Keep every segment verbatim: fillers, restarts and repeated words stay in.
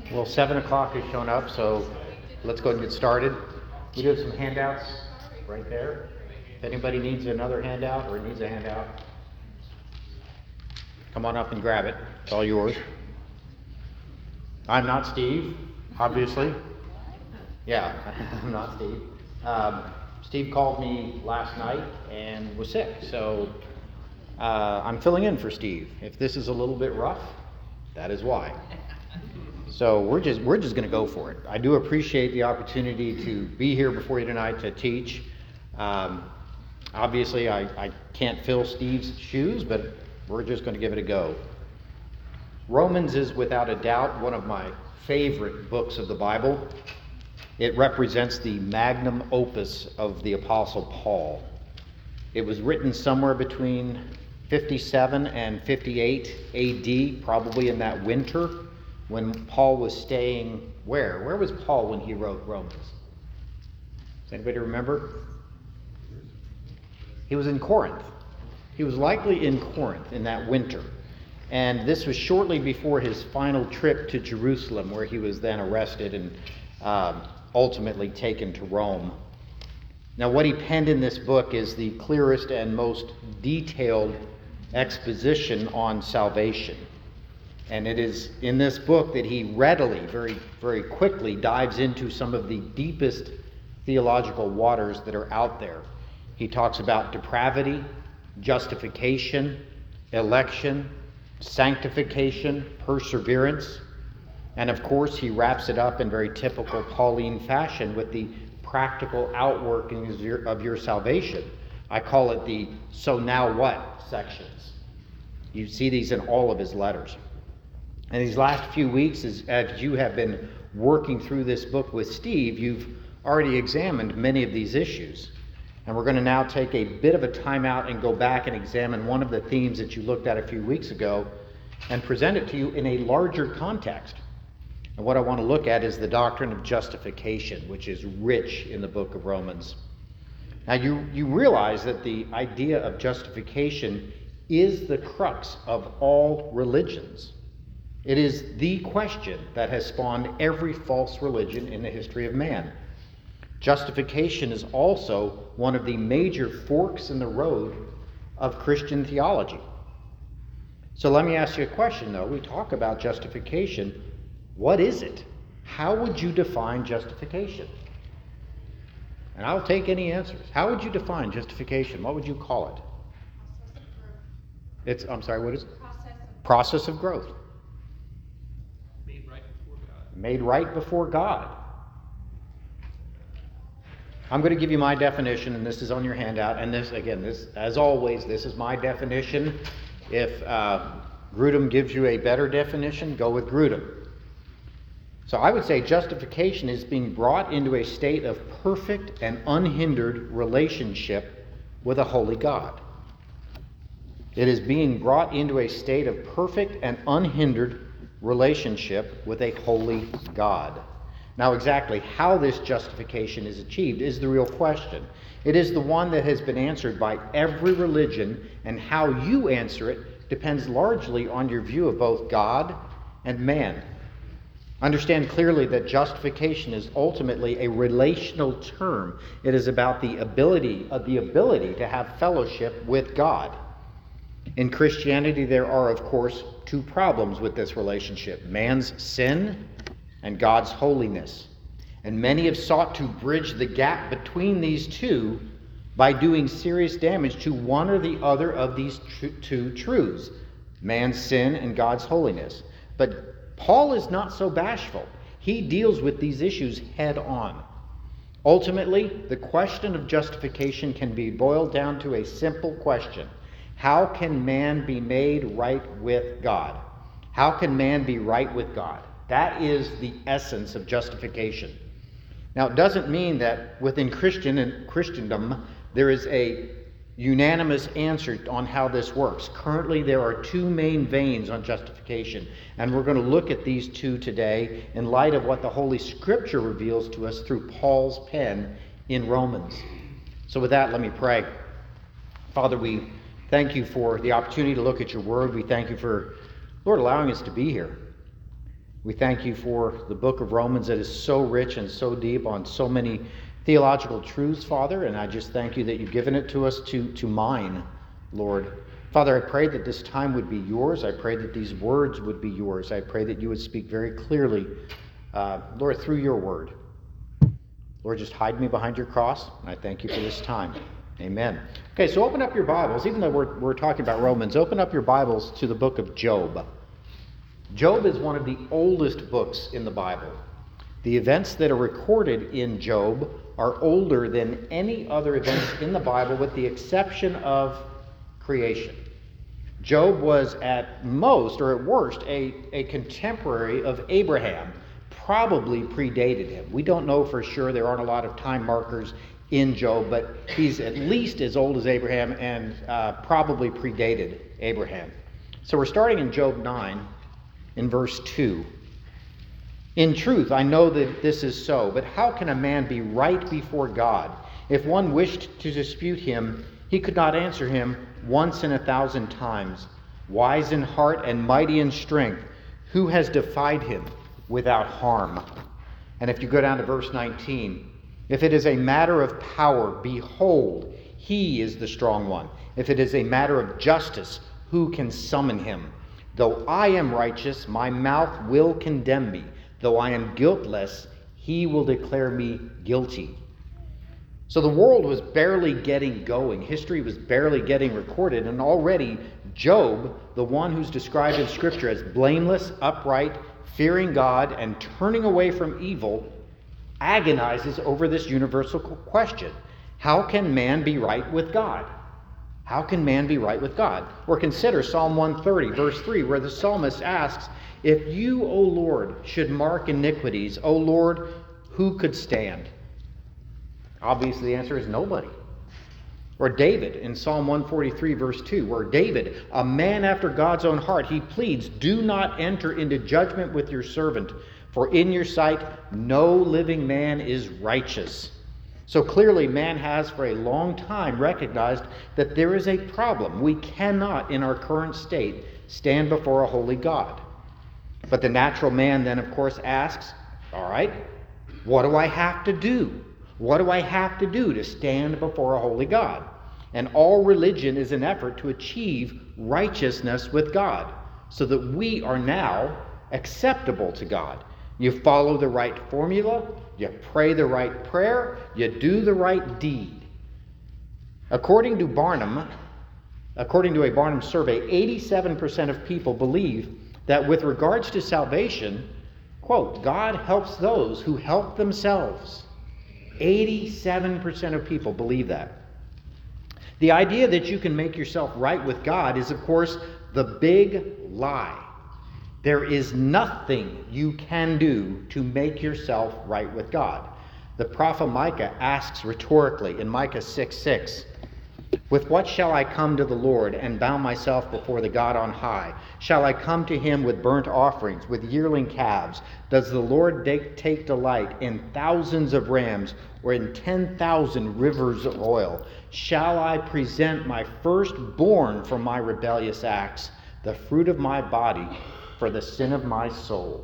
Well, seven o'clock has shown up, so let's go and get started. We do have some handouts right there. If anybody needs another handout or needs a handout, come on up and grab it. It's all yours. I'm not Steve, obviously. Yeah, I'm not Steve. Um, Steve called me last night and was sick, so uh, I'm filling in for Steve. If this is a little bit rough, that is why. So we're just we're just going to go for it. I do appreciate the opportunity to be here before you tonight to teach. Um, obviously, I, I can't fill Steve's shoes, but we're just going to give it a go. Romans is without a doubt one of my favorite books of the Bible. It represents the magnum opus of the Apostle Paul. It was written somewhere between fifty-seven and fifty-eight A D, probably in that winter, when Paul was staying where? Where was Paul when he wrote Romans? Does anybody remember? He was in Corinth. He was likely in Corinth in that winter. And this was shortly before his final trip to Jerusalem, where he was then arrested and um, ultimately taken to Rome. Now, what he penned in this book is the clearest and most detailed exposition on salvation. And it is in this book that he readily, very, very quickly dives into some of the deepest theological waters that are out there. He talks about depravity, justification, election, sanctification, perseverance, and of course he wraps it up in very typical Pauline fashion with the practical outworkings of your, of your salvation. I call it the "so now what" sections. You see these in all of his letters. And these last few weeks, as, as you have been working through this book with Steve, you've already examined many of these issues. And we're going to now take a bit of a time out and go back and examine one of the themes that you looked at a few weeks ago and present it to you in a larger context. And what I want to look at is the doctrine of justification, which is rich in the book of Romans. Now, you, you realize that the idea of justification is the crux of all religions. It is the question that has spawned every false religion in the history of man. Justification is also one of the major forks in the road of Christian theology. So let me ask you a question, though. We talk about justification. What is it? How would you define justification? And I'll take any answers. How would you define justification? What would you call it? It's, I'm sorry, what is it? Process of, Process of growth. Made right before God. Made right before God. I'm going to give you my definition, and this is on your handout. And this, again, this, as always, this is my definition. If uh, Grudem gives you a better definition, go with Grudem. So I would say justification is being brought into a state of perfect and unhindered relationship with a holy God. It is being brought into a state of perfect and unhindered relationship with a holy God. Now, exactly how this justification is achieved is the real question. It is the one that has been answered by every religion, and how you answer it depends largely on your view of both God and man. Understand clearly that justification is ultimately a relational term. It is about the ability of the ability to have fellowship with God. In Christianity, there are, of course, two problems with this relationship: man's sin and God's holiness. And many have sought to bridge the gap between these two by doing serious damage to one or the other of these tr- two truths, man's sin and God's holiness. But Paul is not so bashful. He deals with these issues head on. Ultimately, the question of justification can be boiled down to a simple question: how can man be made right with God? How can man be right with God? That is the essence of justification. Now, it doesn't mean that within Christian and Christendom there is a unanimous answer on how this works. Currently, there are two main veins on justification, and we're going to look at these two today in light of what the Holy Scripture reveals to us through Paul's pen in Romans. So with that, let me pray. Father, we thank you for the opportunity to look at your word. We thank you for, Lord, allowing us to be here. We thank you for the book of Romans that is so rich and so deep on so many theological truths, Father, and I just thank you that you've given it to us to, to mine, Lord. Father, I pray that this time would be yours. I pray that these words would be yours. I pray that you would speak very clearly, uh, Lord, through your word. Lord, just hide me behind your cross, and I thank you for this time. Amen. Okay, so open up your Bibles. Even though we're, we're talking about Romans, open up your Bibles to the book of Job. Job is one of the oldest books in the Bible. The events that are recorded in Job are older than any other events in the Bible, with the exception of creation. Job was at most, or at worst, a, a contemporary of Abraham, probably predated him. We don't know for sure. There aren't a lot of time markers in Job, but he's at least as old as Abraham and uh, probably predated Abraham. So we're starting in Job nine, in verse two. In truth, I know that this is so, but how can a man be right before God? If one wished to dispute him, he could not answer him once in a thousand times. Wise in heart and mighty in strength, who has defied him without harm? And if you go down to verse nineteen, if it is a matter of power, behold, he is the strong one. If it is a matter of justice, who can summon him? Though I am righteous, my mouth will condemn me. Though I am guiltless, he will declare me guilty. So the world was barely getting going. History was barely getting recorded. And already Job, the one who's described in Scripture as blameless, upright, fearing God, and turning away from evil, agonizes over this universal question. How can man be right with God? How can man be right with God? Or consider Psalm one thirty, verse three, where the psalmist asks, if you, O Lord, should mark iniquities, O Lord, who could stand? Obviously, the answer is nobody. Or David in Psalm one forty-three, verse two, where David, a man after God's own heart, he pleads, do not enter into judgment with your servant, for in your sight no living man is righteous. So clearly, man has for a long time recognized that there is a problem. We cannot, in our current state, stand before a holy God. But the natural man then, of course, asks, all right, what do I have to do? What do I have to do to stand before a holy God? And all religion is an effort to achieve righteousness with God, so that we are now acceptable to God. You follow the right formula, you pray the right prayer, you do the right deed. According to Barnum, according to a Barnum survey, eighty-seven percent of people believe that with regards to salvation, quote, God helps those who help themselves. eighty-seven percent of people believe that. The idea that you can make yourself right with God is, of course, the big lie. There is nothing you can do to make yourself right with God. The prophet Micah asks rhetorically in Micah six six, with what shall I come to the Lord and bow myself before the God on high? Shall I come to him with burnt offerings, with yearling calves? Does the Lord take delight in thousands of rams or in ten thousand rivers of oil? Shall I present my firstborn for my rebellious acts, the fruit of my body for the sin of my soul?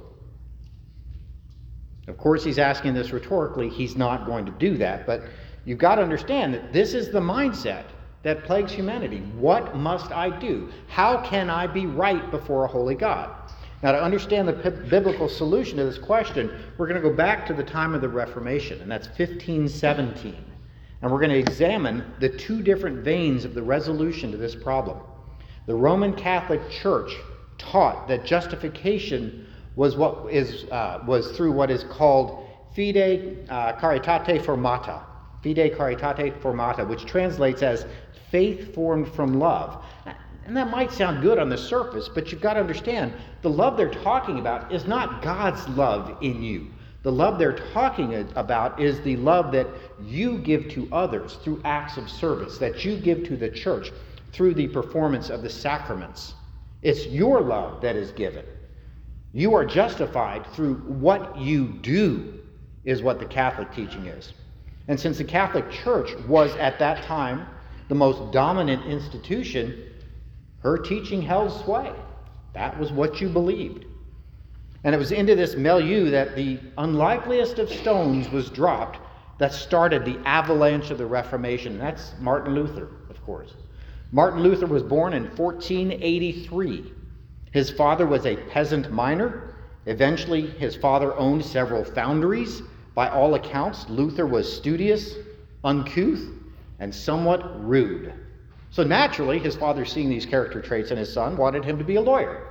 Of course, he's asking this rhetorically. He's not going to do that, but you've got to understand that this is the mindset that plagues humanity. What must I do? How can I be right before a holy God? Now, to understand the p- biblical solution to this question, we're going to go back to the time of the Reformation, and that's fifteen seventeen. And we're going to examine the two different veins of the resolution to this problem. The Roman Catholic Church taught that justification was what is uh, was through what is called fide uh, caritate formata, fide caritate formata, which translates as faith formed from love. And that might sound good on the surface, but you've got to understand the love they're talking about is not God's love in you. The love they're talking about is the love that you give to others through acts of service, that you give to the church through the performance of the sacraments. It's your love that is given. You are justified through what you do, is what the Catholic teaching is. And since the Catholic Church was at that time the most dominant institution, her teaching held sway. That was what you believed. And it was into this milieu that the unlikeliest of stones was dropped that started the avalanche of the Reformation. That's Martin Luther, of course. Martin Luther was born in fourteen eighty-three. His father was a peasant miner. Eventually, his father owned several foundries. By all accounts, Luther was studious, uncouth, and somewhat rude. So naturally, his father, seeing these character traits in his son, wanted him to be a lawyer.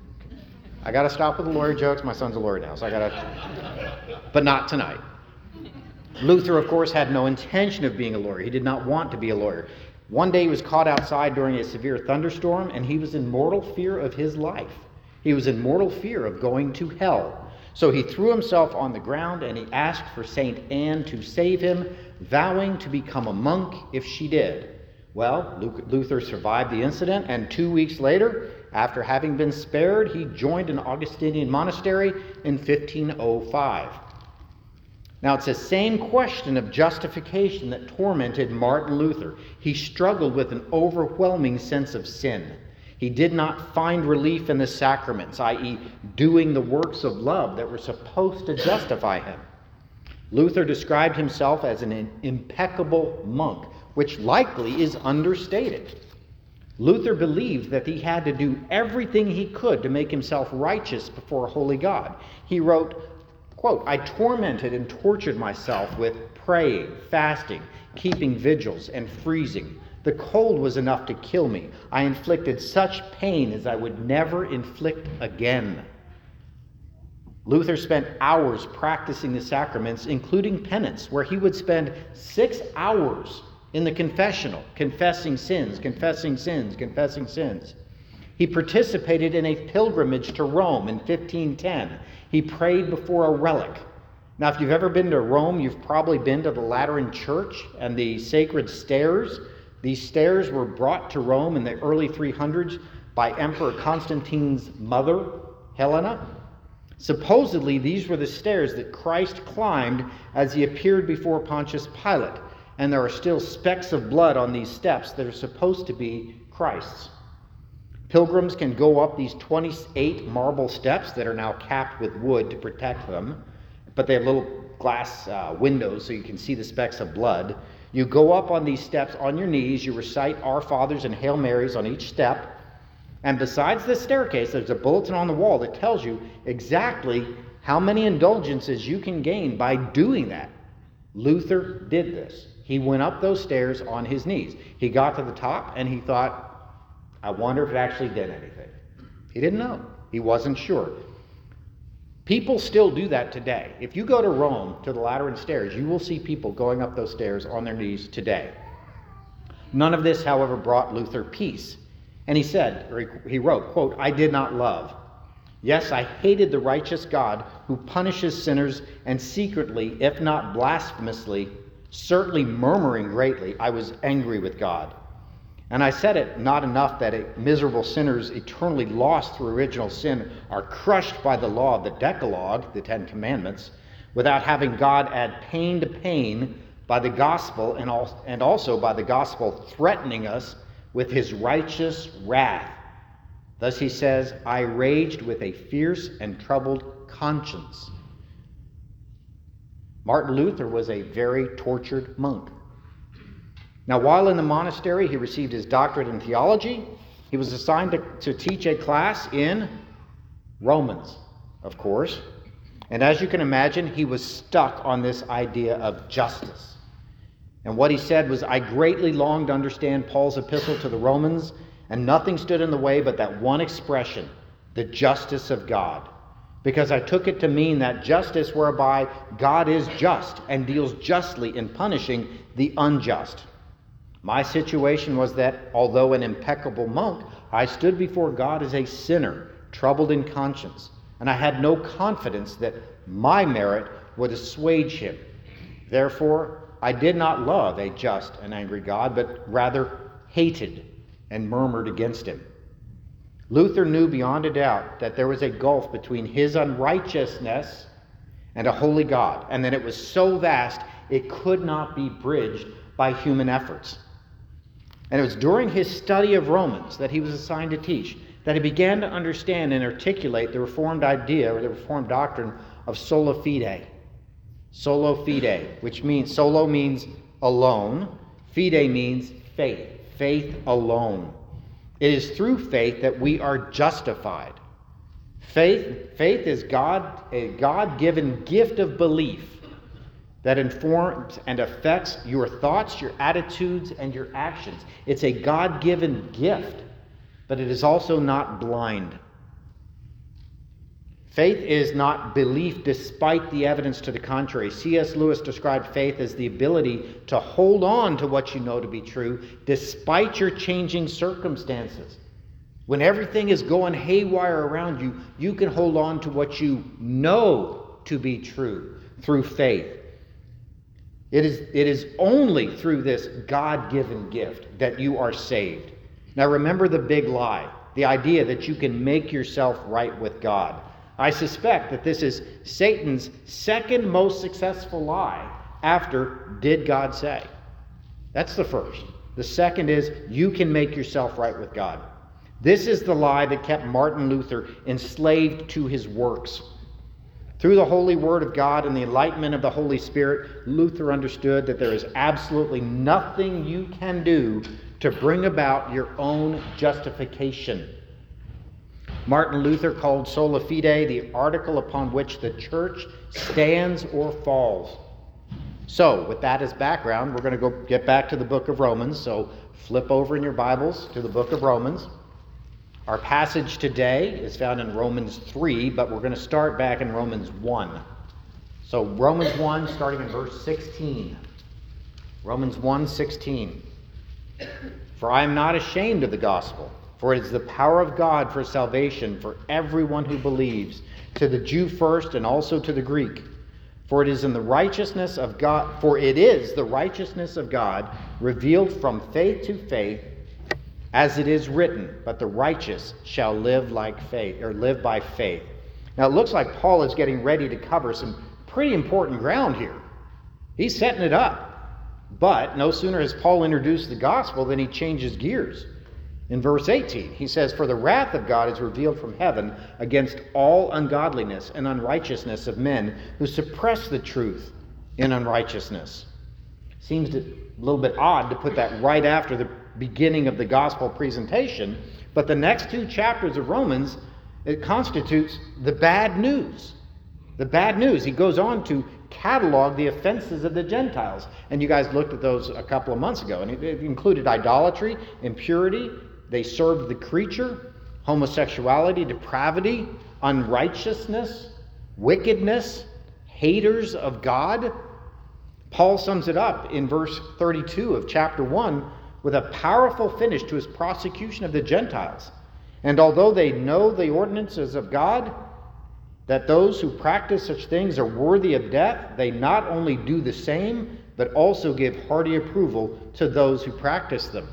I got to stop with the lawyer jokes. My son's a lawyer now, so I got to... But not tonight. Luther, of course, had no intention of being a lawyer. He did not want to be a lawyer. One day he was caught outside during a severe thunderstorm, and he was in mortal fear of his life. He was in mortal fear of going to hell. So he threw himself on the ground, and he asked for Saint Anne to save him, vowing to become a monk if she did. Well, Luther survived the incident, and two weeks later, after having been spared, he joined an Augustinian monastery in fifteen oh five. Now, it's the same question of justification that tormented Martin Luther. He struggled with an overwhelming sense of sin. He did not find relief in the sacraments, that is, doing the works of love that were supposed to justify him. Luther described himself as an impeccable monk, which likely is understated. Luther believed that he had to do everything he could to make himself righteous before a holy God. He wrote, quote, "I tormented and tortured myself with praying, fasting, keeping vigils, and freezing. The cold was enough to kill me. I inflicted such pain as I would never inflict again." Luther spent hours practicing the sacraments, including penance, where he would spend six hours in the confessional, confessing sins, confessing sins, confessing sins. He participated in a pilgrimage to Rome in fifteen ten. He prayed before a relic. Now, if you've ever been to Rome, you've probably been to the Lateran Church and the sacred stairs. These stairs were brought to Rome in the early three hundreds by Emperor Constantine's mother, Helena. Supposedly, these were the stairs that Christ climbed as he appeared before Pontius Pilate. And there are still specks of blood on these steps that are supposed to be Christ's. Pilgrims can go up these twenty-eight marble steps that are now capped with wood to protect them, but they have little glass uh, windows so you can see the specks of blood. You go up on these steps on your knees, you recite Our Fathers and Hail Marys on each step, and besides the staircase, there's a bulletin on the wall that tells you exactly how many indulgences you can gain by doing that. Luther did this. He went up those stairs on his knees. He got to the top and he thought, I wonder if it actually did anything. He didn't know. He wasn't sure. People still do that today. If you go to Rome, to the Lateran stairs, you will see people going up those stairs on their knees today. None of this, however, brought Luther peace. And he said, or he wrote, quote, "I did not love. Yes, I hated the righteous God who punishes sinners, and secretly, if not blasphemously, certainly murmuring greatly, I was angry with God. And I said it not enough that miserable sinners eternally lost through original sin are crushed by the law of the Decalogue, the Ten Commandments, without having God add pain to pain by the gospel and also by the gospel threatening us with his righteous wrath. Thus he says, I raged with a fierce and troubled conscience." Martin Luther was a very tortured monk. Now, while in the monastery, he received his doctorate in theology. He was assigned to, to teach a class in Romans, of course. And as you can imagine, he was stuck on this idea of justice. And what he said was, I greatly longed to understand Paul's epistle to the Romans, and nothing stood in the way but that one expression, the justice of God. Because I took it to mean that justice whereby God is just and deals justly in punishing the unjust. My situation was that, although an impeccable monk, I stood before God as a sinner, troubled in conscience, and I had no confidence that my merit would assuage him. Therefore, I did not love a just and angry God, but rather hated and murmured against him. Luther knew beyond a doubt that there was a gulf between his unrighteousness and a holy God, and that it was so vast it could not be bridged by human efforts. And it was during his study of Romans that he was assigned to teach. that he began to understand and articulate the Reformed idea or the Reformed doctrine of sola fide. Sola fide, which means, solo means alone, fide means faith, faith alone. It is through faith that we are justified. Faith, faith is God, a God-given gift of belief that informs and affects your thoughts, your attitudes, and your actions. It's a God-given gift, but it is also not blind. Faith is not belief despite the evidence to the contrary. C S Lewis described faith as the ability to hold on to what you know to be true despite your changing circumstances. When everything is going haywire around you, you can hold on to what you know to be true through faith. It is, it is only through this God-given gift that you are saved. Now remember the big lie, the idea that you can make yourself right with God. I suspect that this is Satan's second most successful lie after "did God say?" That's the first. The second is you can make yourself right with God. This is the lie that kept Martin Luther enslaved to his works. Through the holy word of God and the enlightenment of the Holy Spirit, Luther understood that there is absolutely nothing you can do to bring about your own justification. Martin Luther called sola fide the article upon which the church stands or falls. So, with that as background, we're going to go get back to the book of Romans. So, flip over in your Bibles to the book of Romans. Our passage today is found in Romans three, but we're going to start back in Romans one. So, Romans one, starting in verse sixteen. Romans one, sixteen. For I am not ashamed of the gospel, for it is the power of God for salvation for everyone who believes, to the Jew first and also to the Greek. For it is in the righteousness of God, for it is the righteousness of God revealed from faith to faith, as it is written, but the righteous shall live like faith, or live by faith. Now it looks like Paul is getting ready to cover some pretty important ground here. He's setting it up. But no sooner has Paul introduced the gospel than he changes gears. In verse eighteen, he says, For the wrath of God is revealed from heaven against all ungodliness and unrighteousness of men who suppress the truth in unrighteousness. Seems a little bit odd to put that right after the beginning of the gospel presentation, but the next two chapters of Romans, it constitutes the bad news. The bad news. He goes on to catalog the offenses of the Gentiles. And you guys looked at those a couple of months ago. And it, it included idolatry, impurity. They served the creature, homosexuality, depravity, unrighteousness, wickedness, haters of God. Paul sums it up in verse thirty-two of chapter one with a powerful finish to his prosecution of the Gentiles. And although they know the ordinances of God, that those who practice such things are worthy of death, they not only do the same, but also give hearty approval to those who practice them.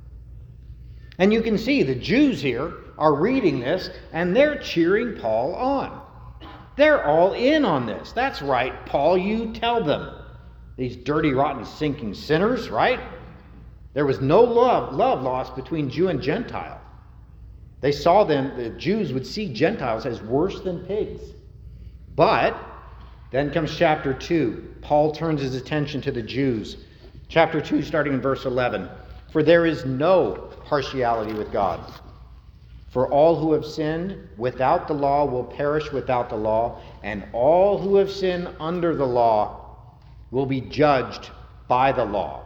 And you can see the Jews here are reading this, and they're cheering Paul on. They're all in on this. That's right, Paul, you tell them. These dirty, rotten, sinking sinners, right? There was no love, love lost between Jew and Gentile. They saw them, the Jews would see Gentiles as worse than pigs. But then comes chapter two. Paul turns his attention to the Jews. Chapter two, starting in verse eleven. For there is no partiality with God. For all who have sinned without the law will perish without the law, and all who have sinned under the law will be judged by the law.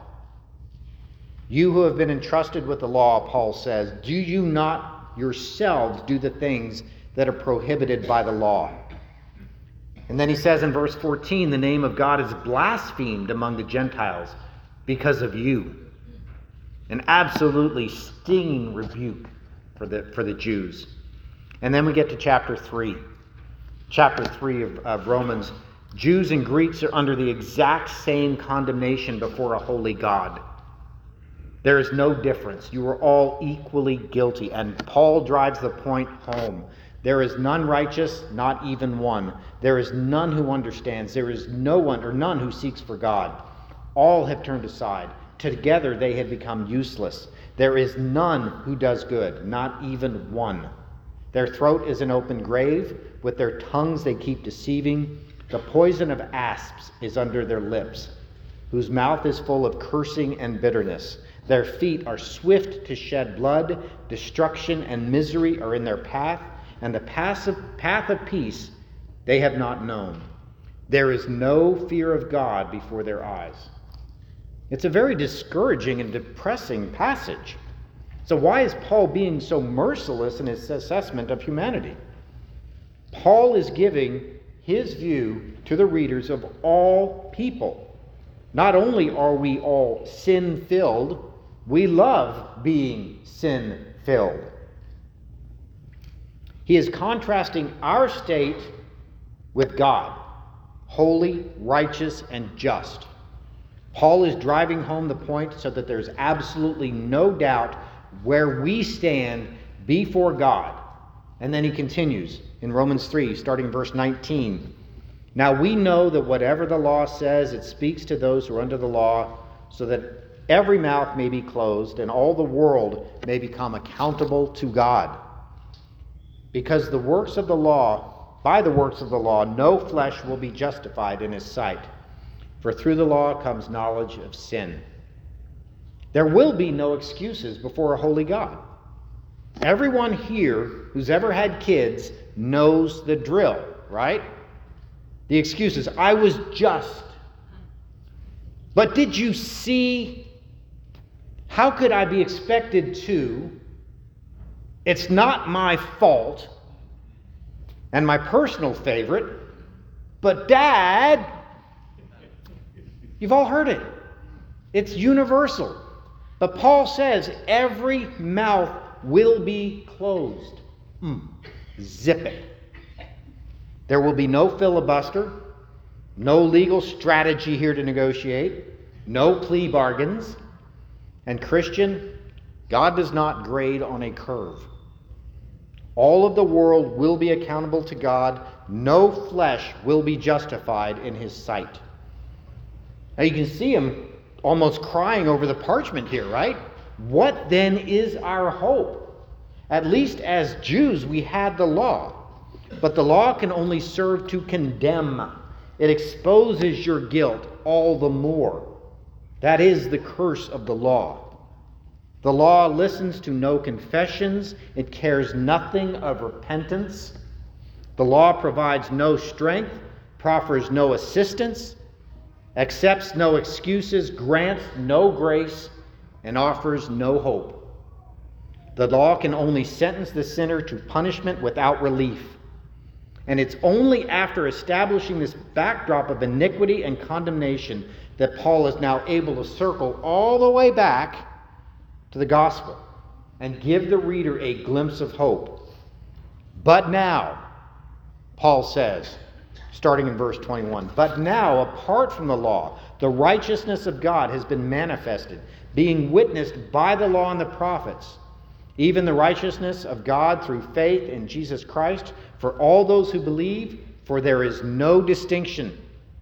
You who have been entrusted with the law, Paul says, do you not yourselves do the things that are prohibited by the law? And then he says in verse fourteen, the name of God is blasphemed among the Gentiles because of you. An absolutely stinging rebuke for the, for the Jews. And then we get to chapter three. Chapter three of, of Romans. Jews and Greeks are under the exact same condemnation before a holy God. There is no difference. You are all equally guilty. And Paul drives the point home. There is none righteous, not even one. There is none who understands. There is no one or none who seeks for God. All have turned aside. Together they have become useless. There is none who does good, not even one. Their throat is an open grave. With their tongues they keep deceiving. The poison of asps is under their lips, whose mouth is full of cursing and bitterness. Their feet are swift to shed blood. Destruction and misery are in their path, and the passive path of peace they have not known. There is no fear of God before their eyes. It's a very discouraging and depressing passage. So why is Paul being so merciless in his assessment of humanity? Paul is giving his view to the readers of all people. Not only are we all sin-filled, we love being sin-filled. He is contrasting our state with God, holy, righteous, and just. Paul is driving home the point so that there's absolutely no doubt where we stand before God. And then he continues in Romans three, starting verse nineteen. Now we know that whatever the law says, it speaks to those who are under the law, so that every mouth may be closed and all the world may become accountable to God. Because the works of the law, by the works of the law, no flesh will be justified in his sight. For through the law comes knowledge of sin. There will be no excuses before a holy God. Everyone here who's ever had kids knows the drill, right? The excuses. I was just. But did you see? How could I be expected to? It's not my fault. And my personal favorite, but Dad, you've all heard it. It's universal. But Paul says every mouth will be closed. Mm. Zip it. There will be no filibuster, no legal strategy here to negotiate, no plea bargains. And Christian, God does not grade on a curve. All of the world will be accountable to God. No flesh will be justified in his sight. Now you can see him almost crying over the parchment here, right? What then is our hope? At least as Jews, we had the law. But the law can only serve to condemn. It exposes your guilt all the more. That is the curse of the law. The law listens to no confessions. It cares nothing of repentance. The law provides no strength, proffers no assistance, accepts no excuses, grants no grace, and offers no hope. The law can only sentence the sinner to punishment without relief. And it's only after establishing this backdrop of iniquity and condemnation that Paul is now able to circle all the way back to the gospel and give the reader a glimpse of hope. But now, Paul says, starting in verse twenty-one, but now, apart from the law, the righteousness of God has been manifested, being witnessed by the law and the prophets, even the righteousness of God through faith in Jesus Christ for all those who believe, for there is no distinction.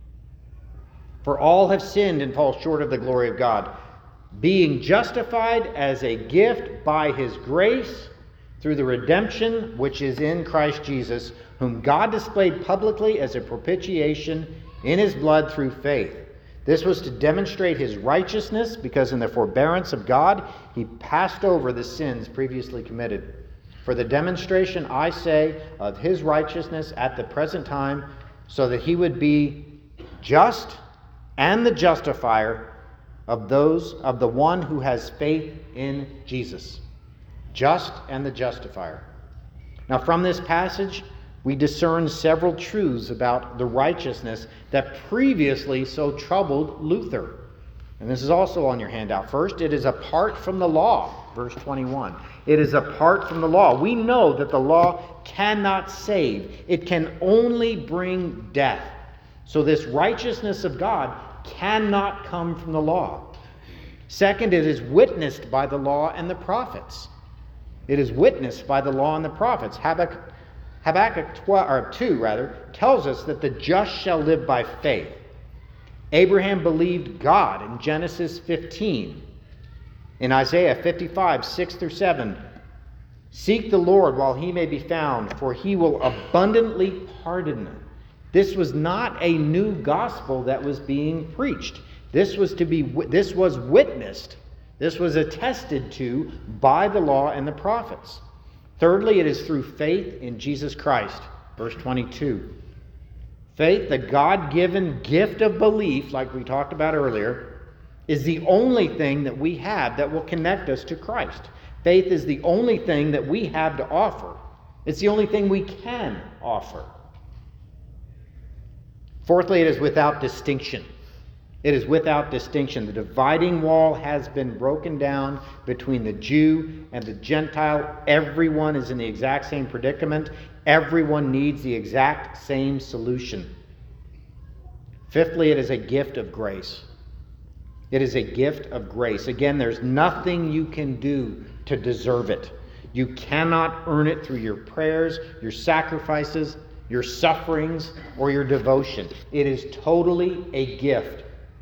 For all have sinned and fall short of the glory of God, being justified as a gift by his grace through the redemption which is in Christ Jesus, whom God displayed publicly as a propitiation in his blood through faith. This was to demonstrate his righteousness, because in the forbearance of God he passed over the sins previously committed. For the demonstration, I say, of his righteousness at the present time, so that he would be just and the justifier of those of the one who has faith in Jesus. Just and the justifier. Now from this passage, we discern several truths about the righteousness that previously so troubled Luther. And this is also on your handout. First, it is apart from the law. Verse twenty-one. It is apart from the law. We know that the law cannot save. It can only bring death. So this righteousness of God cannot come from the law. Second, it is witnessed by the law and the prophets. It is witnessed by the law and the prophets. Habakkuk, Habakkuk twelve, or two rather, tells us that the just shall live by faith. Abraham believed God in Genesis fifteen. In Isaiah fifty-five, six through seven, seek the Lord while he may be found, for he will abundantly pardon. This was not a new gospel that was being preached. This was to be this was witnessed. This was attested to by the law and the prophets. Thirdly, it is through faith in Jesus Christ. Verse twenty-two. Faith, the God-given gift of belief, like we talked about earlier, is the only thing that we have that will connect us to Christ. Faith is the only thing that we have to offer. It's the only thing we can offer. Fourthly, it is without distinction. It is without distinction. The dividing wall has been broken down between the Jew and the Gentile. Everyone is in the exact same predicament. Everyone needs the exact same solution. Fifthly, it is a gift of grace. It is a gift of grace. Again, there's nothing you can do to deserve it. You cannot earn it through your prayers, your sacrifices, your sufferings, or your devotion. It is totally a gift.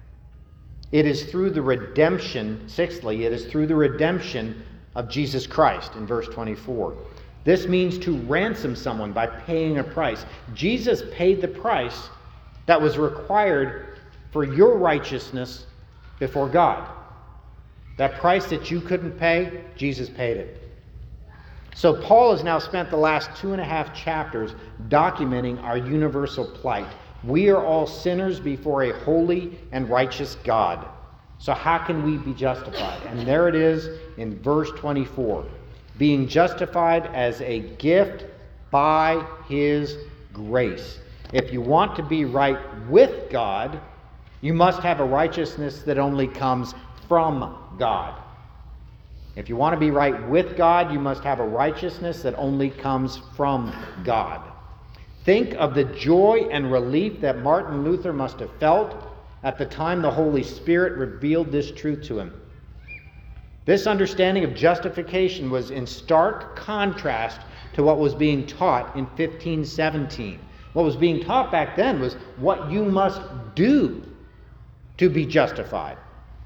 It is through the redemption, sixthly, it is through the redemption of Jesus Christ in verse twenty-four. This means to ransom someone by paying a price. Jesus paid the price that was required for your righteousness before God. That price that you couldn't pay, Jesus paid it. So Paul has now spent the last two and a half chapters documenting our universal plight. We are all sinners before a holy and righteous God. So how can we be justified? And there it is in verse twenty-four. Being justified as a gift by his grace. If you want to be right with God, you must have a righteousness that only comes from God. If you want to be right with God, you must have a righteousness that only comes from God. Think of the joy and relief that Martin Luther must have felt at the time the Holy Spirit revealed this truth to him. This understanding of justification was in stark contrast to what was being taught in fifteen seventeen. What was being taught back then was what you must do to be justified.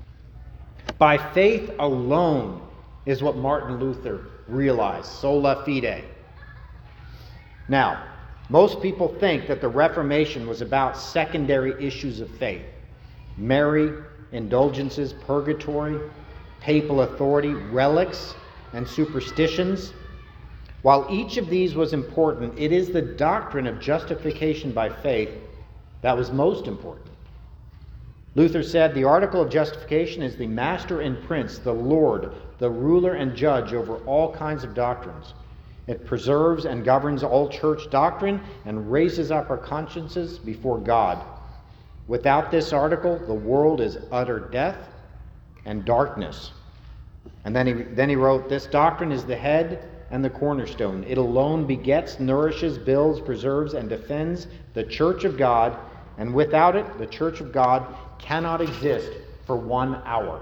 By faith alone is what Martin Luther realized. Sola fide. Now, most people think that the Reformation was about secondary issues of faith. Mary, indulgences, purgatory, papal authority, relics, and superstitions. While each of these was important, it is the doctrine of justification by faith that was most important. Luther said, the article of justification is the master and prince, the Lord, the ruler and judge over all kinds of doctrines. It preserves and governs all church doctrine and raises up our consciences before God. Without this article, the world is utter death and darkness. And then he, then he wrote, this doctrine is the head and the cornerstone. It alone begets, nourishes, builds, preserves, and defends the church of God. And without it, the church of God cannot exist for one hour.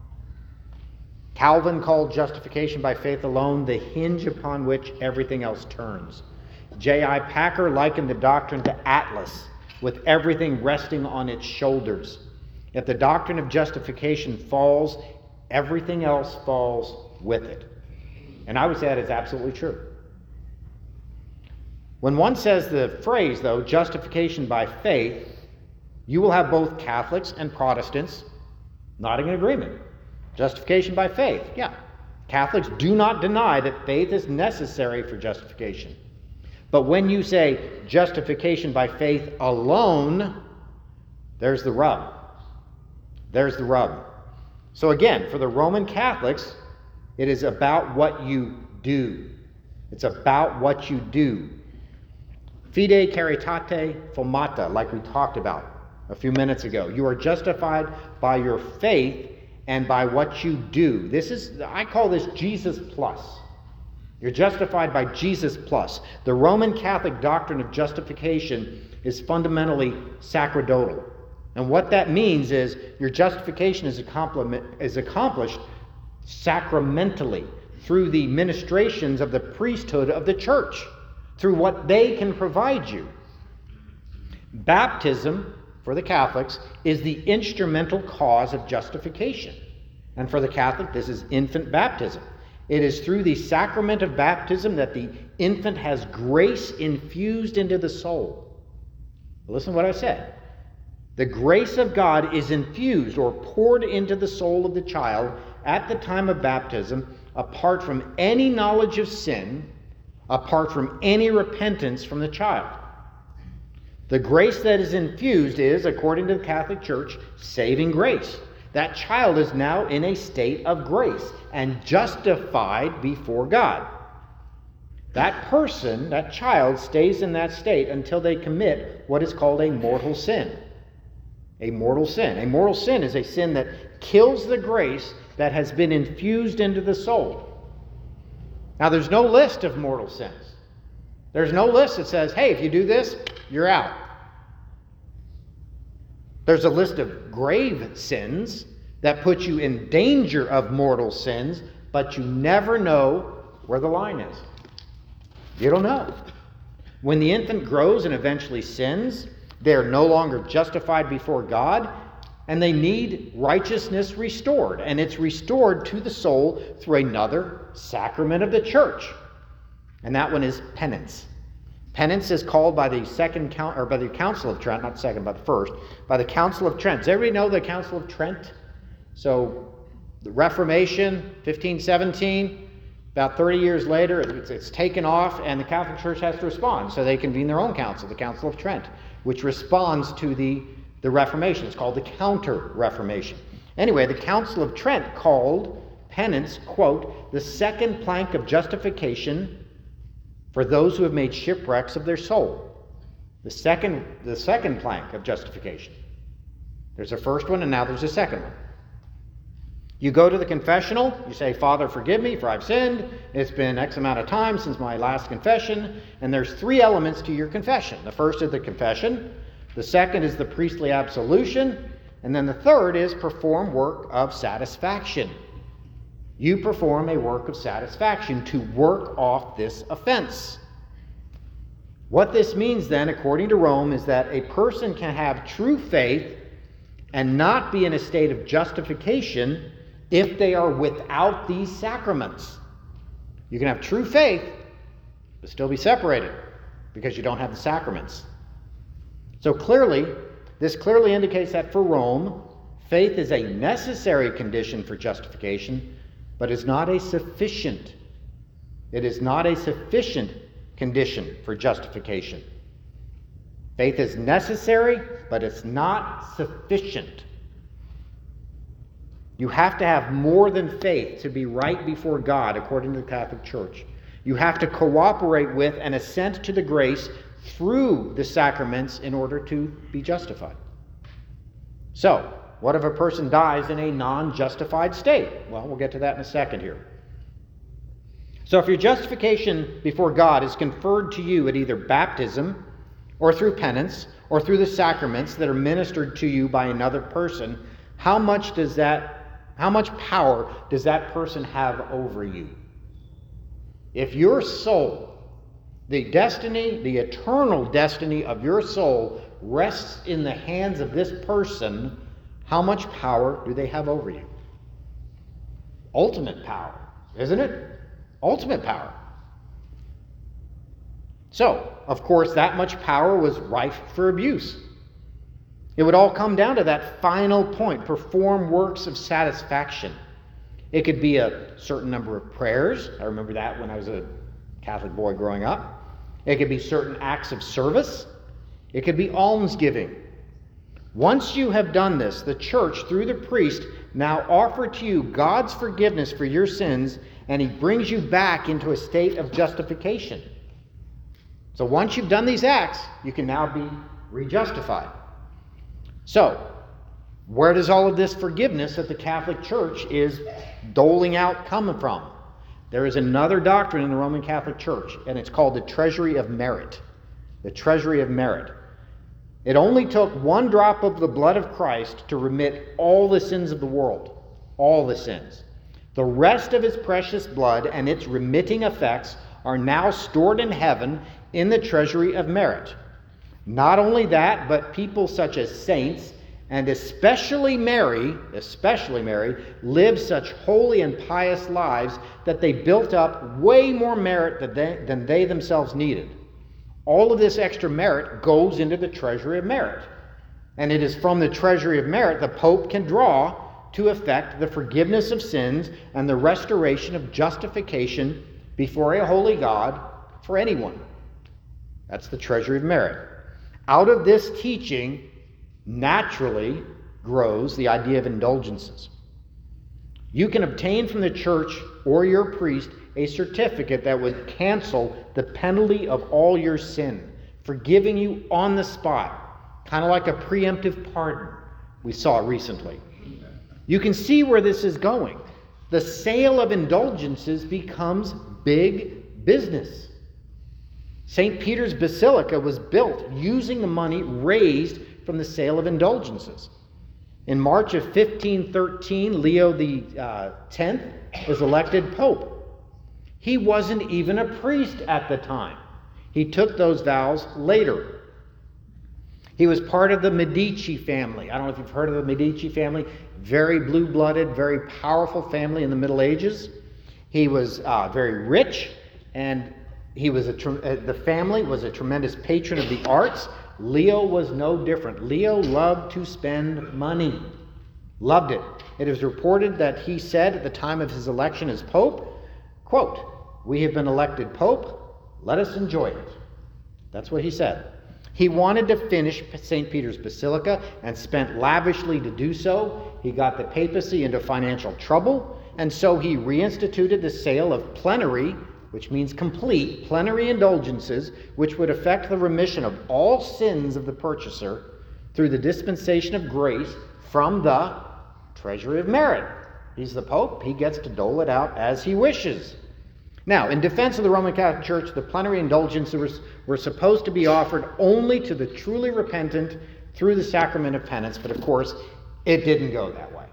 Calvin called justification by faith alone the hinge upon which everything else turns. J I Packer likened the doctrine to Atlas, with everything resting on its shoulders. If the doctrine of justification falls, everything else falls with it. And I would say that is absolutely true. When one says the phrase, though, justification by faith, you will have both Catholics and Protestants nodding in agreement. Justification by faith, yeah. Catholics do not deny that faith is necessary for justification. But when you say justification by faith alone, there's the rub. There's the rub. So again, for the Roman Catholics, it is about what you do. It's about what you do. Fide caritate formata, like we talked about a few minutes ago. You are justified by your faith and by what you do. This is, I call this Jesus plus. You're justified by Jesus plus. The Roman Catholic doctrine of justification is fundamentally sacerdotal. And what that means is your justification is, is accomplished sacramentally through the ministrations of the priesthood of the church, through what they can provide you. Baptism, for the Catholics, is the instrumental cause of justification. And for the Catholic, this is infant baptism. It is through the sacrament of baptism that the infant has grace infused into the soul. Listen to what I said. The grace of God is infused or poured into the soul of the child at the time of baptism, apart from any knowledge of sin, apart from any repentance from the child. The grace that is infused is, according to the Catholic Church, saving grace. That child is now in a state of grace and justified before God. That person, that child, stays in that state until they commit what is called a mortal sin. A mortal sin. A mortal sin is a sin that kills the grace that has been infused into the soul. Now, there's no list of mortal sins. There's no list that says, hey, if you do this, you're out. There's a list of grave sins that put you in danger of mortal sins, but you never know where the line is. You don't know. When the infant grows and eventually sins, they're no longer justified before God, and they need righteousness restored. And it's restored to the soul through another sacrament of the church. And that one is penance. Penance is called by the second count, or by the Council of Trent, not second, but the first, by the Council of Trent. Does everybody know the Council of Trent? So, the Reformation, fifteen seventeen, about thirty years later, it's, it's taken off, and the Catholic Church has to respond. So they convene their own council, the Council of Trent, which responds to the, the Reformation. It's called the Counter-Reformation. Anyway, the Council of Trent called penance, quote, the second plank of justification for those who have made shipwrecks of their soul. The second, the second plank of justification. There's a first one, and now there's a second one. You go to the confessional, you say, Father, forgive me, for I've sinned. It's been X amount of time since my last confession. And there's three elements to your confession. The first is the confession. The second is the priestly absolution. And then the third is perform work of satisfaction. You perform a work of satisfaction to work off this offense. What this means then, according to Rome, is that a person can have true faith and not be in a state of justification if they are without these sacraments. You can have true faith, but still be separated because you don't have the sacraments. So clearly, this clearly indicates that for Rome, faith is a necessary condition for justification, but is not a sufficient. It is not a sufficient condition for justification. Faith is necessary, but it's not sufficient. You have to have more than faith to be right before God, according to the Catholic Church. You have to cooperate with and assent to the grace through the sacraments in order to be justified. So, what if a person dies in a non-justified state? Well, we'll get to that in a second here. So if your justification before God is conferred to you at either baptism or through penance or through the sacraments that are ministered to you by another person, how much does that, how much power does that person have over you? If your soul, the destiny, the eternal destiny of your soul rests in the hands of this person, how much power do they have over you? Ultimate power, isn't it? Ultimate power. So, of course, that much power was rife for abuse. It would all come down to that final point, perform works of satisfaction. It could be a certain number of prayers. I remember that when I was a Catholic boy growing up. It could be certain acts of service. It could be almsgiving. Once you have done this, the church, through the priest, now offer to you God's forgiveness for your sins, and he brings you back into a state of justification. So once you've done these acts, you can now be rejustified. So, where does all of this forgiveness that the Catholic Church is doling out come from? There is another doctrine in the Roman Catholic Church, and it's called the treasury of merit. The treasury of merit. It only took one drop of the blood of Christ to remit all the sins of the world. All the sins. The rest of his precious blood and its remitting effects are now stored in heaven in the treasury of merit. Not only that, but people such as saints and especially Mary, especially Mary, lived such holy and pious lives that they built up way more merit than they, than they themselves needed. All of this extra merit goes into the treasury of merit. And it is from the treasury of merit the Pope can draw to effect the forgiveness of sins and the restoration of justification before a holy God for anyone. That's the treasury of merit. Out of this teaching naturally grows the idea of indulgences. You can obtain from the church or your priest a certificate that would cancel the penalty of all your sin, forgiving you on the spot, kind of like a preemptive pardon we saw recently. You can see where this is going. The sale of indulgences becomes big business. Saint Peter's Basilica was built using the money raised from the sale of indulgences. In March of fifteen thirteen, Leo the uh, tenth was elected Pope. He wasn't even a priest at the time. He took those vows later. He was part of the Medici family. I don't know if you've heard of the Medici family. Very blue-blooded, very powerful family in the Middle Ages. He was uh, very rich, and he was a tre- uh, the family was a tremendous patron of the arts. Leo was no different. Leo loved to spend money. Loved it. It is reported that he said at the time of his election as Pope, quote, "We have been elected Pope, let us enjoy it." That's what he said. He wanted to finish Saint Peter's Basilica and spent lavishly to do so. He got the papacy into financial trouble, and so he reinstituted the sale of plenary, which means complete, plenary indulgences, which would effect the remission of all sins of the purchaser through the dispensation of grace from the treasury of merit. He's the Pope. He gets to dole it out as he wishes. Now, in defense of the Roman Catholic Church, the plenary indulgences were supposed to be offered only to the truly repentant through the sacrament of penance, but of course, it didn't go that way.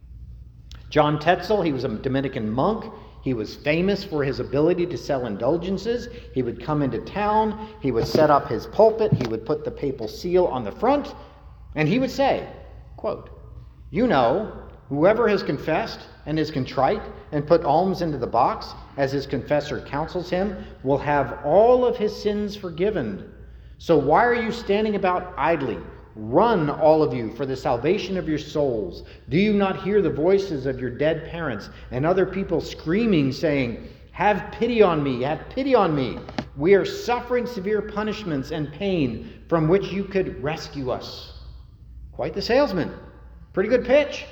John Tetzel, he was a Dominican monk. He was famous for his ability to sell indulgences. He would come into town, he would set up his pulpit, he would put the papal seal on the front, and he would say, quote, "You know, whoever has confessed and is contrite and put alms into the box, as his confessor counsels him, will have all of his sins forgiven. So why are you standing about idly? Run, all of you, for the salvation of your souls. Do you not hear the voices of your dead parents and other people screaming, saying, 'Have pity on me, have pity on me. We are suffering severe punishments and pain from which you could rescue us.'" Quite the salesman. Pretty good pitch.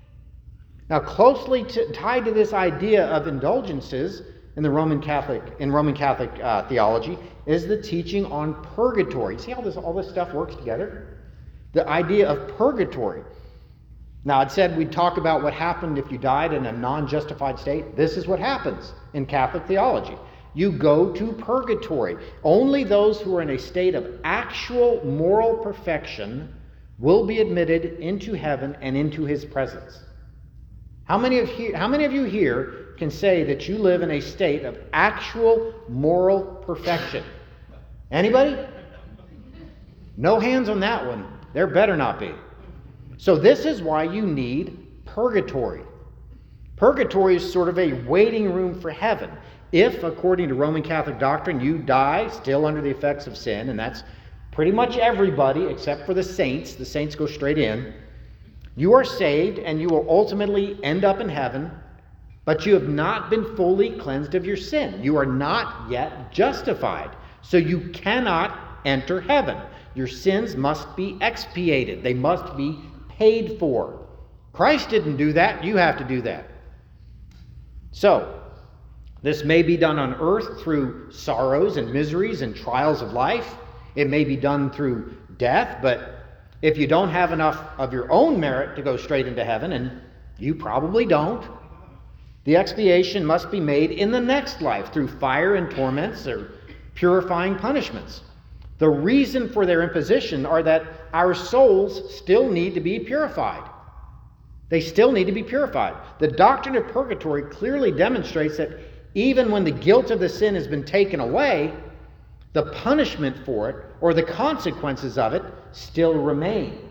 Now, closely t- tied to this idea of indulgences in the Roman Catholic in Roman Catholic uh, theology is the teaching on purgatory. See how this all this stuff works together? The idea of purgatory. Now, it said we'd talk about what happened if you died in a non-justified state. This is what happens in Catholic theology. You go to purgatory. Only those who are in a state of actual moral perfection will be admitted into heaven and into his presence. How many of he- how many of you here can say that you live in a state of actual moral perfection? Anybody? No hands on that one. There better not be. So this is why you need purgatory. Purgatory is sort of a waiting room for heaven. If, according to Roman Catholic doctrine, you die still under the effects of sin, and that's pretty much everybody except for the saints, the saints go straight in, you are saved and you will ultimately end up in heaven, but you have not been fully cleansed of your sin. You are not yet justified, so you cannot enter heaven. Your sins must be expiated. They must be paid for. Christ didn't do that. You have to do that. So, this may be done on earth through sorrows and miseries and trials of life. It may be done through death, but if you don't have enough of your own merit to go straight into heaven, and you probably don't, the expiation must be made in the next life through fire and torments or purifying punishments. The reason for their imposition are that our souls still need to be purified. They still need to be purified. The doctrine of purgatory clearly demonstrates that even when the guilt of the sin has been taken away, the punishment for it or the consequences of it still remain.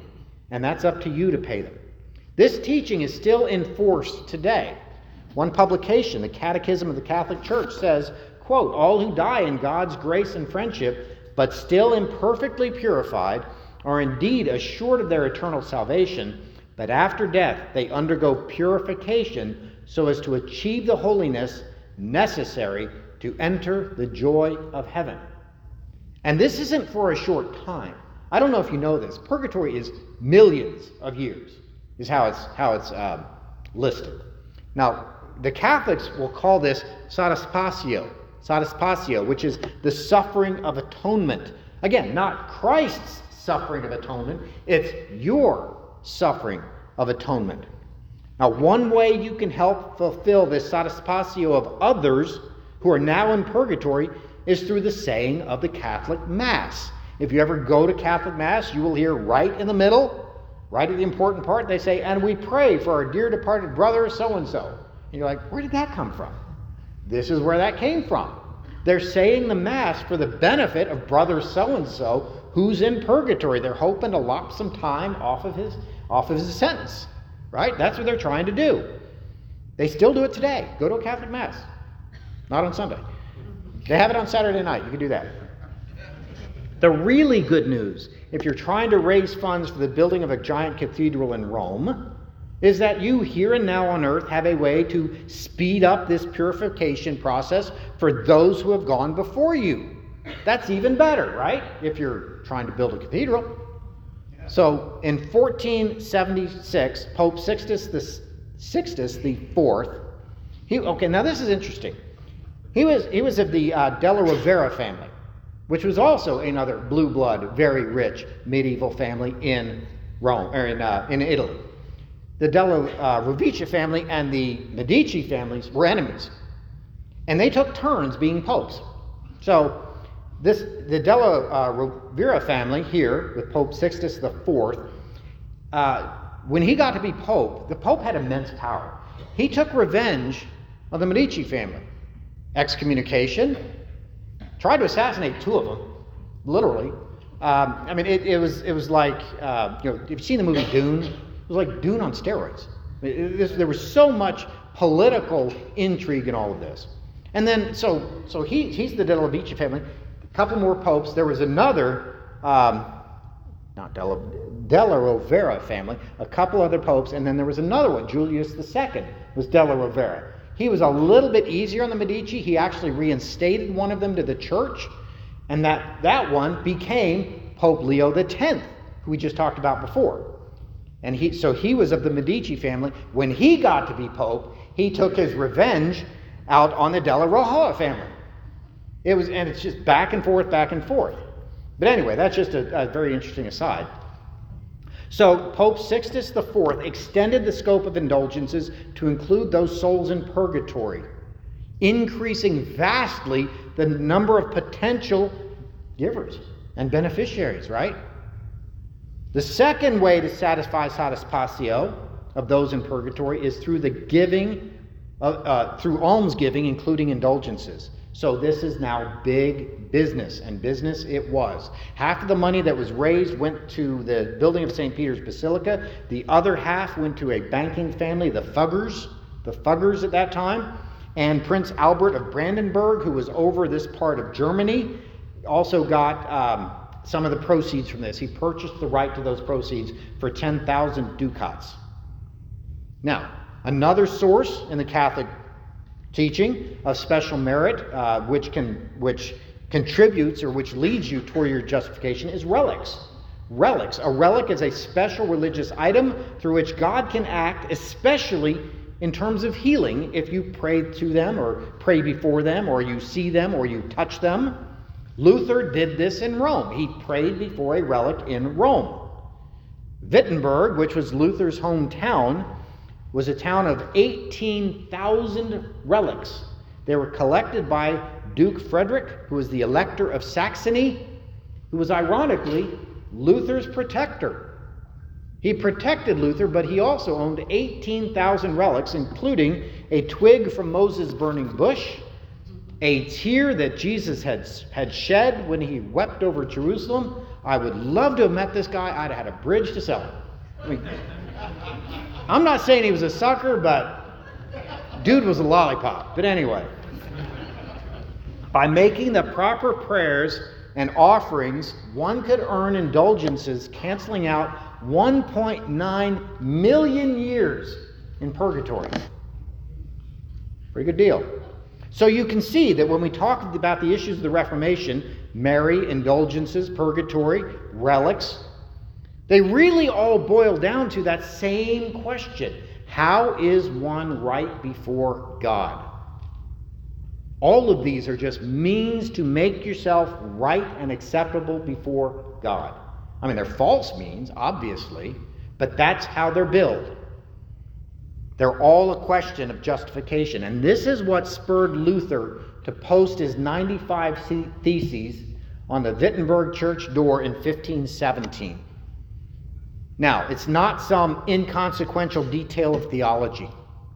and that's up to you to pay them. This teaching is still in force today. One publication, the Catechism of the Catholic Church, says, quote, "All who die in God's grace and friendship, but still imperfectly purified, are indeed assured of their eternal salvation, but after death they undergo purification so as to achieve the holiness necessary to enter the joy of heaven." And this isn't for a short time. I don't know if you know this. Purgatory is millions of years, is how it's, how it's um, listed. Now, the Catholics will call this satisfatio, satisfatio, which is the suffering of atonement. Again, not Christ's suffering of atonement, it's your suffering of atonement. Now, one way you can help fulfill this satisfatio of others who are now in purgatory is through the saying of the Catholic Mass. If you ever go to Catholic Mass, you will hear right in the middle, right at the important part, they say, "And we pray for our dear departed brother so-and-so." And you're like, where did that come from? This is where that came from. They're saying the Mass for the benefit of brother so-and-so who's in purgatory. They're hoping to lop some time off of his, off of his sentence. Right? That's what they're trying to do. They still do it today. Go to a Catholic Mass. Not on Sunday. They have it on Saturday night. You can do that. The really good news, if you're trying to raise funds for the building of a giant cathedral in Rome, is that you here and now on earth have a way to speed up this purification process for those who have gone before you. That's even better, right? If you're trying to build a cathedral. So in fourteen seventy-six, Pope Sixtus the Sixtus the Fourth, he okay. Now this is interesting. He was he was of the uh, Della Rovere family, which was also another blue blood, very rich medieval family in Rome or in uh, in Italy. The Della uh, Rovere family and the Medici families were enemies, and they took turns being popes. So this the Della uh, Rovere family here with Pope Sixtus the Fourth, uh, when he got to be pope, the pope had immense power. He took revenge on the Medici family, excommunication, tried to assassinate two of them, literally. Um, I mean, it, it was it was like uh, you know, if you've seen the movie Dune, it was like Dune on steroids. It, it, this, there was so much political intrigue in all of this, and then so so he he's the Della Rovere family. A couple more popes. There was another, um, not Della, Della Rovere family, a couple other popes, and then there was another one, Julius the Second, was Della Rovere. He was a little bit easier on the Medici. He actually reinstated one of them to the church, and that, that one became Pope Leo the Tenth, who we just talked about before. And he, so he was of the Medici family. When he got to be pope, he took his revenge out on the Della Rovere family. It was, and it's just back and forth, back and forth. But anyway, that's just a, a very interesting aside. So Pope Sixtus the Fourth extended the scope of indulgences to include those souls in purgatory, increasing vastly the number of potential givers and beneficiaries, right? The second way to satisfy satisfatio of those in purgatory is through the giving, of, uh, through almsgiving, including indulgences. So this is now big business, and business it was. Half of the money that was raised went to the building of Saint Peter's Basilica. The other half went to a banking family, the Fuggers, the Fuggers at that time. And Prince Albert of Brandenburg, who was over this part of Germany, also got um, some of the proceeds from this. He purchased the right to those proceeds for ten thousand ducats. Now, another source in the Catholic teaching of special merit, uh, which can which contributes or which leads you toward your justification, is relics. Relics. A relic is a special religious item through which God can act, especially in terms of healing, if you pray to them or pray before them or you see them or you touch them. Luther did this in Rome. He prayed before a relic in Rome. Wittenberg, which was Luther's hometown, was a town of eighteen thousand relics. They were collected by Duke Frederick, who was the Elector of Saxony, who was ironically Luther's protector. He protected Luther, but he also owned eighteen thousand relics, including a twig from Moses' burning bush, a tear that Jesus had, had shed when he wept over Jerusalem. I would love to have met this guy. I'd have had a bridge to sell him. I mean, I'm not saying he was a sucker, but dude was a lollipop. But anyway, by making the proper prayers and offerings, one could earn indulgences, canceling out one point nine million years in purgatory. Pretty good deal. So you can see that when we talk about the issues of the Reformation, Mary, indulgences, purgatory, relics, they really all boil down to that same question. How is one right before God? All of these are just means to make yourself right and acceptable before God. I mean, they're false means, obviously, but that's how they're built. They're all a question of justification. And this is what spurred Luther to post his ninety-five Theses on the Wittenberg church door in fifteen seventeen. Now, it's not some inconsequential detail of theology.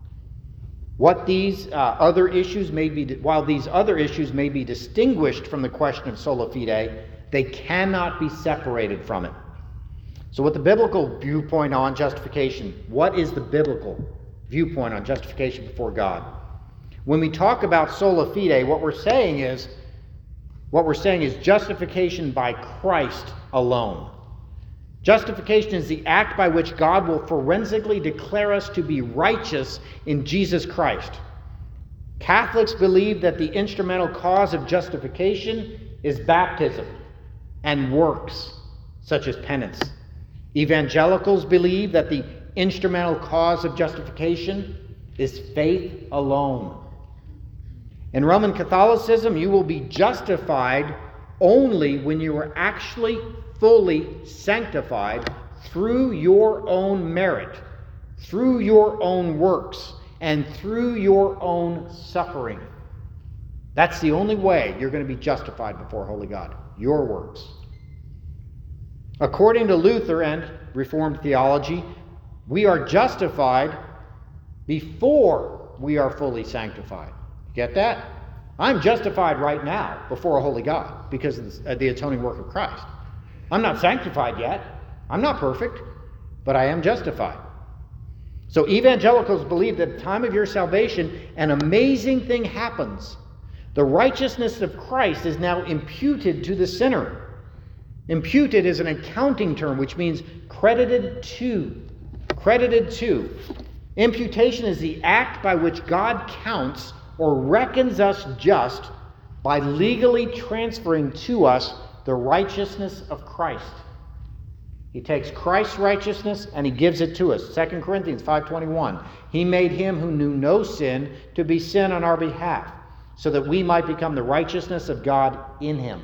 What these uh, other issues may be, while these other issues may be distinguished from the question of sola fide, they cannot be separated from it. So what the biblical viewpoint on justification, what is the biblical viewpoint on justification before God? When we talk about sola fide, what we're saying is, what we're saying is justification by Christ alone. Justification is the act by which God will forensically declare us to be righteous in Jesus Christ. Catholics believe that the instrumental cause of justification is baptism and works, such as penance. Evangelicals believe that the instrumental cause of justification is faith alone. In Roman Catholicism, you will be justified only when you are actually fully sanctified through your own merit, through your own works, and through your own suffering. That's the only way you're going to be justified before holy God, your works. According to Luther and Reformed theology, we are justified before we are fully sanctified. Get that? I'm justified right now before a holy God because of the atoning work of Christ. I'm not sanctified yet. I'm not perfect, but I am justified. So evangelicals believe that at the time of your salvation, an amazing thing happens. The righteousness of Christ is now imputed to the sinner. Imputed is an accounting term, which means credited to. Credited to. Imputation is the act by which God counts or reckons us just by legally transferring to us the righteousness of Christ. He takes Christ's righteousness and he gives it to us. Second Corinthians five twenty-one. He made him who knew no sin to be sin on our behalf, so that we might become the righteousness of God in him.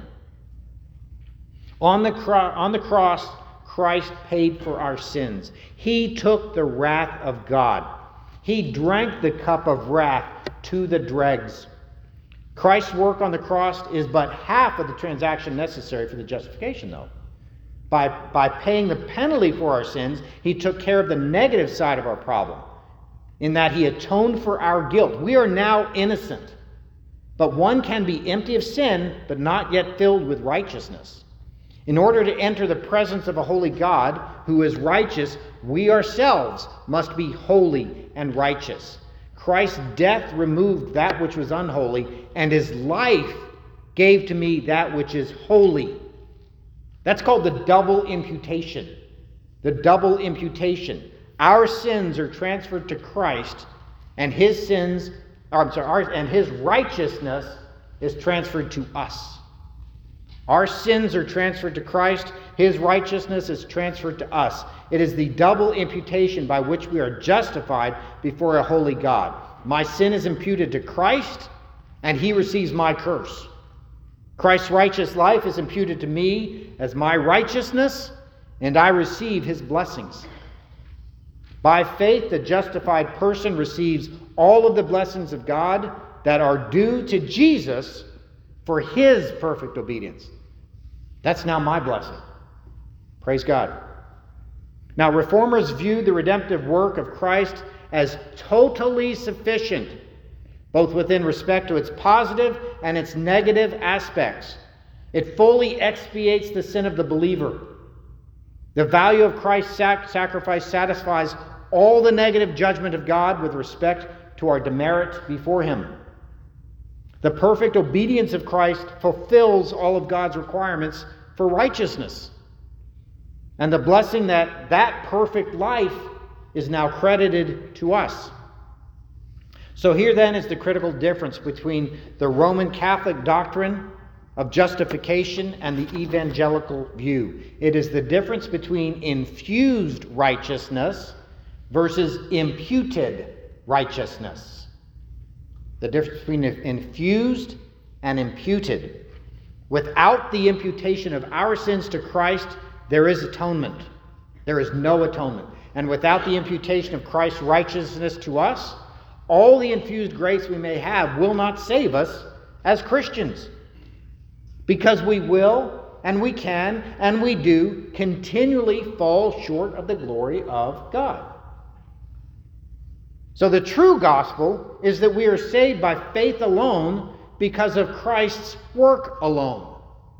On the, cro- on the cross, Christ paid for our sins. He took the wrath of God. He drank the cup of wrath to the dregs. Christ's work on the cross is but half of the transaction necessary for the justification, though. By, by paying the penalty for our sins, he took care of the negative side of our problem, in that he atoned for our guilt. We are now innocent. But one can be empty of sin, but not yet filled with righteousness. In order to enter the presence of a holy God who is righteous, we ourselves must be holy and righteous. Christ's death removed that which was unholy, and his life gave to me that which is holy. That's called the double imputation. The double imputation. Our sins are transferred to Christ, and his sins, or I'm sorry, our, and his righteousness is transferred to us. Our sins are transferred to Christ. His righteousness is transferred to us. It is the double imputation by which we are justified before a holy God. My sin is imputed to Christ, and he receives my curse. Christ's righteous life is imputed to me as my righteousness, and I receive his blessings. By faith, the justified person receives all of the blessings of God that are due to Jesus for his perfect obedience. That's now my blessing. Praise God. Now, reformers view the redemptive work of Christ as totally sufficient, both within respect to its positive and its negative aspects. It fully expiates the sin of the believer. The value of Christ's sac- sacrifice satisfies all the negative judgment of God with respect to our demerit before Him. The perfect obedience of Christ fulfills all of God's requirements for righteousness. And the blessing that that perfect life is now credited to us. So here then is the critical difference between the Roman Catholic doctrine of justification and the evangelical view. It is the difference between infused righteousness versus imputed righteousness. The difference between infused and imputed. Without the imputation of our sins to Christ, there is atonement. There is no atonement. And without the imputation of Christ's righteousness to us, all the infused grace we may have will not save us as Christians. Because we will, and we can, and we do continually fall short of the glory of God. So the true gospel is that we are saved by faith alone because of Christ's work alone.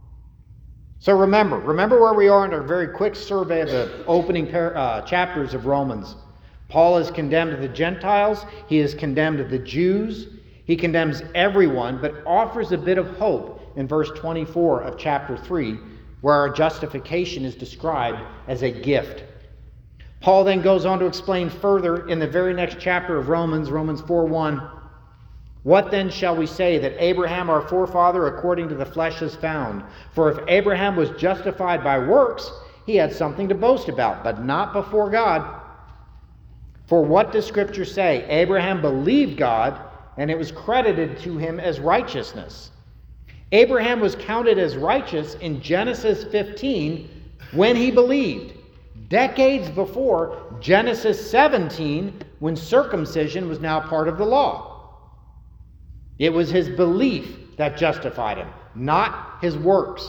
So remember, remember where we are in our very quick survey of the opening par- uh, chapters of Romans. Paul has condemned the Gentiles. He has condemned the Jews. He condemns everyone, but offers a bit of hope in verse twenty-four of chapter three, where our justification is described as a gift. Paul then goes on to explain further in the very next chapter of Romans, Romans four one, what then shall we say that Abraham our forefather according to the flesh has found? For if Abraham was justified by works, he had something to boast about, but not before God. For what does Scripture say? Abraham believed God, and it was credited to him as righteousness. Abraham was counted as righteous in Genesis fifteen when he believed. Decades before Genesis seventeen, when circumcision was now part of the law. It was his belief that justified him, not his works.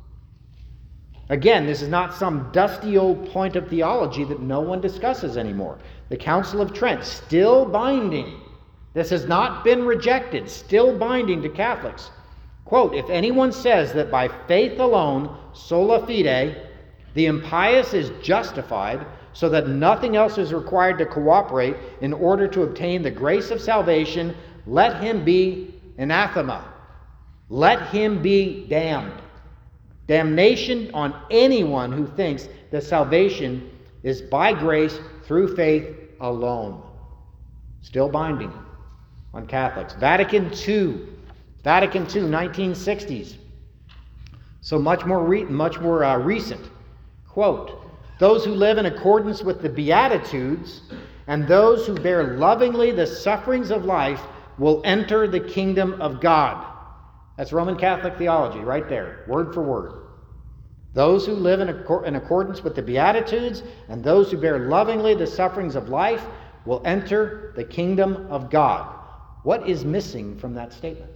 Again, this is not some dusty old point of theology that no one discusses anymore. The Council of Trent, still binding. This has not been rejected, still binding to Catholics. Quote, if anyone says that by faith alone, sola fide, the impious is justified, so that nothing else is required to cooperate in order to obtain the grace of salvation, let him be anathema. Let him be damned. Damnation on anyone who thinks that salvation is by grace through faith alone. Still binding on Catholics. Vatican two. Vatican two, nineteen sixties. So much more, re- much more uh, recent. Quote, those who live in accordance with the Beatitudes and those who bear lovingly the sufferings of life will enter the kingdom of God. That's Roman Catholic theology right there, word for word. Those who live in, accord- in accordance with the Beatitudes and those who bear lovingly the sufferings of life will enter the kingdom of God. What is missing from that statement?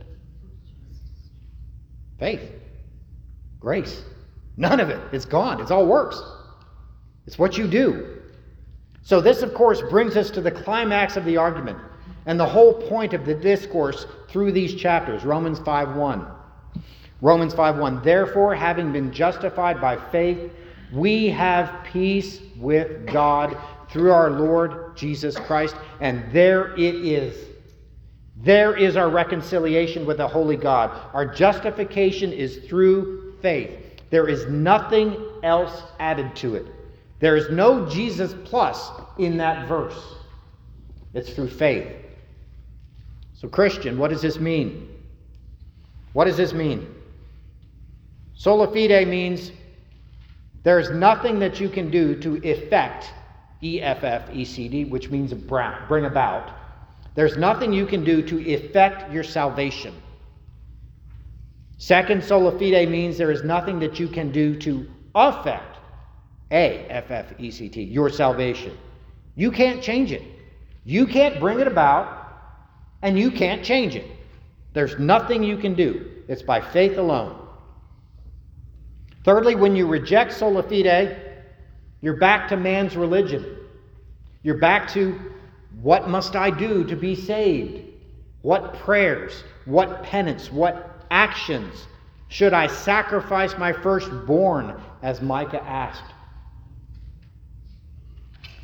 Faith. Grace. None of it. It's gone. It's all works. It's what you do. So this, of course, brings us to the climax of the argument and the whole point of the discourse through these chapters. Romans five one. Romans five one. Therefore, having been justified by faith, we have peace with God through our Lord Jesus Christ. And there it is. There is our reconciliation with the holy God. Our justification is through faith. There is nothing else added to it. There is no Jesus plus in that verse. It's through faith. So Christian, what does this mean? What does this mean? Sola fide means there is nothing that you can do to effect, E F F E C D, which means bring about. There's nothing you can do to effect your salvation. Second, sola fide means there is nothing that you can do to affect, A F F E C T, your salvation. You can't change it. You can't bring it about, and you can't change it. There's nothing you can do. It's by faith alone. Thirdly, when you reject sola fide, you're back to man's religion. You're back to, what must I do to be saved? What prayers, what penance, what actions should I sacrifice my firstborn, as Micah asked?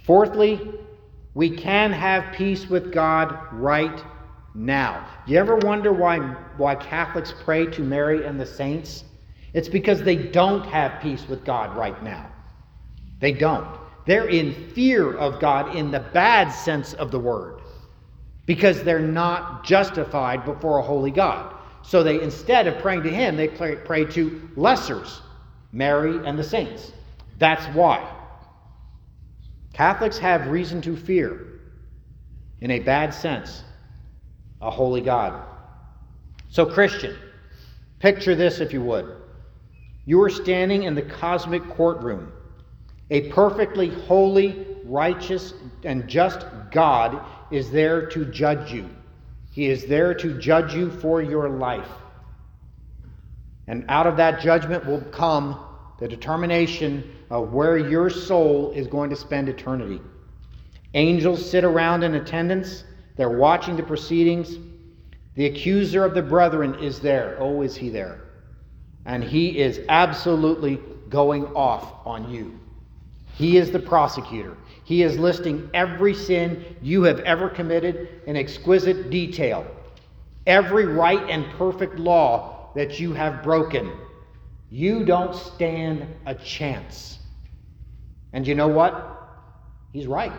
Fourthly, we can have peace with God right now. Do you ever wonder why, why Catholics pray to Mary and the saints? It's because they don't have peace with God right now. They don't. They're in fear of God in the bad sense of the word, because they're not justified before a holy God. So they, instead of praying to him, they pray, pray to lessers, Mary and the saints. That's why. Catholics have reason to fear, in a bad sense, a holy God. So Christian, picture this if you would. You are standing in the cosmic courtroom. A perfectly holy, righteous, and just God is there to judge you. He is there to judge you for your life. And out of that judgment will come the determination of where your soul is going to spend eternity. Angels sit around in attendance. They're watching the proceedings. The accuser of the brethren is there. Oh, is he there? And he is absolutely going off on you. He is the prosecutor. He is listing every sin you have ever committed in exquisite detail. Every right and perfect law that you have broken. You don't stand a chance. And you know what? He's right.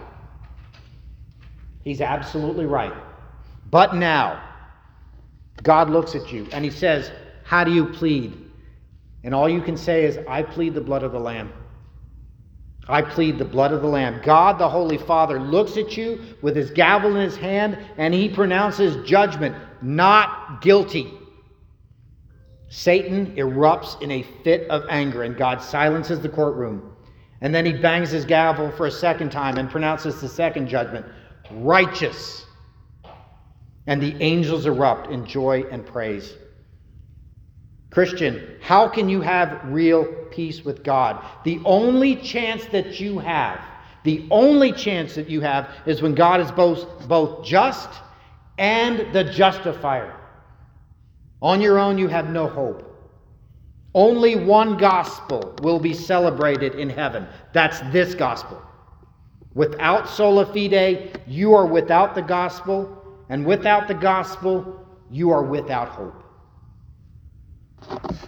He's absolutely right. But now, God looks at you and he says, how do you plead? And all you can say is, I plead the blood of the Lamb. I plead the blood of the Lamb. God, the Holy Father, looks at you with his gavel in his hand and he pronounces judgment, not guilty. Satan erupts in a fit of anger and God silences the courtroom. And then he bangs his gavel for a second time and pronounces the second judgment, righteous. And the angels erupt in joy and praise. Christian, how can you have real peace with God? The only chance that you have, the only chance that you have is when God is both, both just and the justifier. On your own, you have no hope. Only one gospel will be celebrated in heaven. That's this gospel. Without sola fide, you are without the gospel, and without the gospel, you are without hope.